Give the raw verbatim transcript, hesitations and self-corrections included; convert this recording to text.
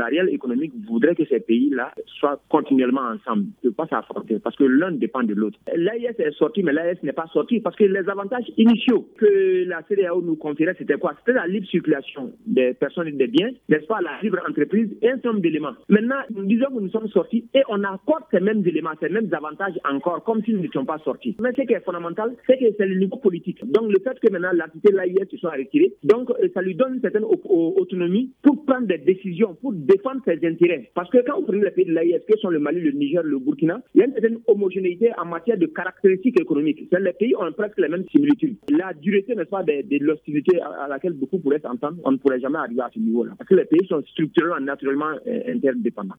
la réelle économique voudrait que ces pays-là soient continuellement ensemble, ne peuvent pas s'affronter parce que l'un dépend de l'autre. L'A I S est sorti, mais l'A I S n'est pas sorti parce que les avantages initiaux que la C E D E A O nous conférait, c'était quoi? C'était la libre circulation des personnes et des biens, n'est-ce pas, la libre entreprise et un certain nombre d'éléments. Maintenant, nous disons que nous sommes sortis et on accorde ces mêmes éléments, ces mêmes avantages encore, comme si nous n'étions pas sortis. Mais ce qui est fondamental, c'est que c'est le niveau politique. Donc le fait que maintenant l'activité de l'A I S se soit retirée, donc ça lui donne une certaine autonomie pour prendre des décisions, pour défendre ses intérêts. Parce que quand vous prenez les pays de l'A I S, que sont le Mali, le Niger, le Burkina, il y a une certaine homogénéité en matière de caractéristiques économiques. Les pays ont presque les mêmes similitudes. La dureté, n'est-ce pas, de, de l'hostilité à laquelle beaucoup pourraient s'entendre, on ne pourrait jamais arriver à ce niveau-là. Parce que les pays sont structurellement, naturellement euh, interdépendants.